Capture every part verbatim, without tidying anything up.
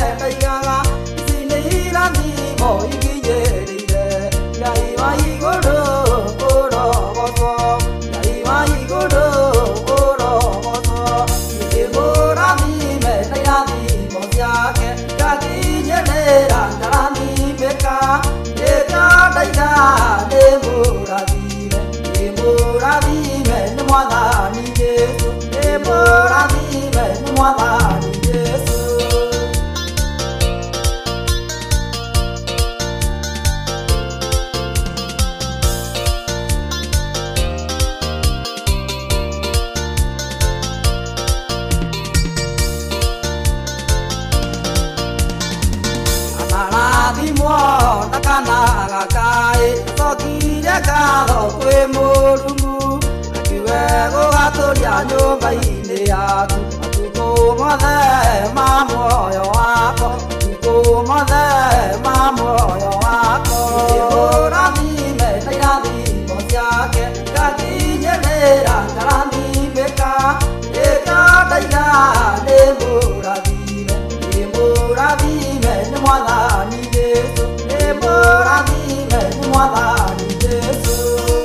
Dayaga, Zinira, Mo, Iggy, Yaiwa, Igoro, Oro, Oso, Yaiwa, Igoro, Oro, Oso, Ibora, Mime, Dayadi, Mosiake, Kaki, Yanera, Narani, Beka, Deka, Daya, Nebura, Nebura, Mime, Namana, Nijesu, Nebura, Mime, Namana, Nijesu. Nakana kai soki ya karo kwe morungu akiwe go gatoria nyumba ine yaku atuko mothe mamoyo wako atuko mothe mamoyo wako ora mime tairathi mosiake kakinyelera karani beka eka daira ne murathime ne murathime ne mwathani Jesu ne murathime ne mwathani Jesu.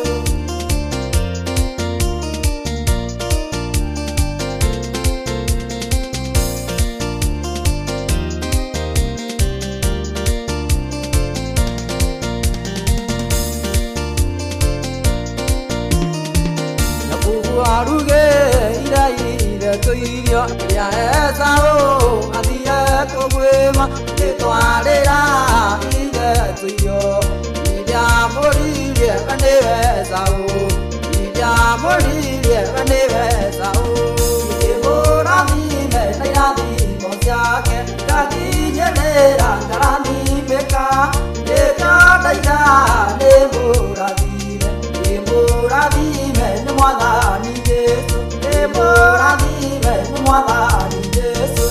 Aruge ira ira toirio ya esao adia kogwema te twarera ira toirio ira morire ane esao ira morire ane esao ebora mime tayadi mosiake kaki nyelera karani beka eka daira ne murathime ne murathime ne mwathani Jesu ne murathime ne mwathani Jesu.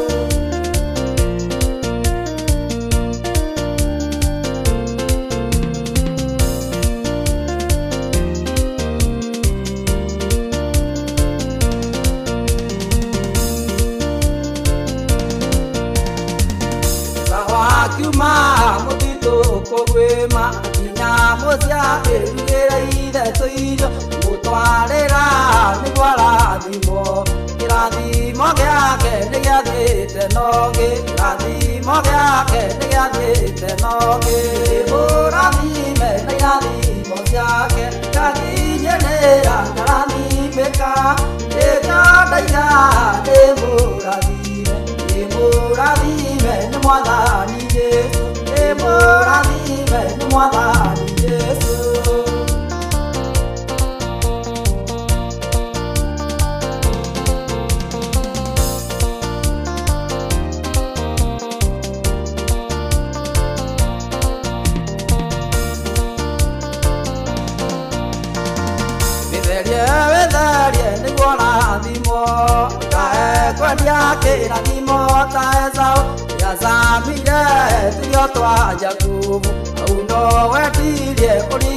Sawakiuma mutito kogwema inya mosia erugera ire toirio mutwarera nigwara thimo kirathimo giake nigiathite nogi kirathimo giake nigiathite nogi murathime nigiathimo ciake kakinyelera karathimika eka daira ne murathime ne murathime ne mwathani Jesu ne murathime ne mwathani Jesu. Kira dimo taezao ya zamire tuyo twa Jakubu uno wetirie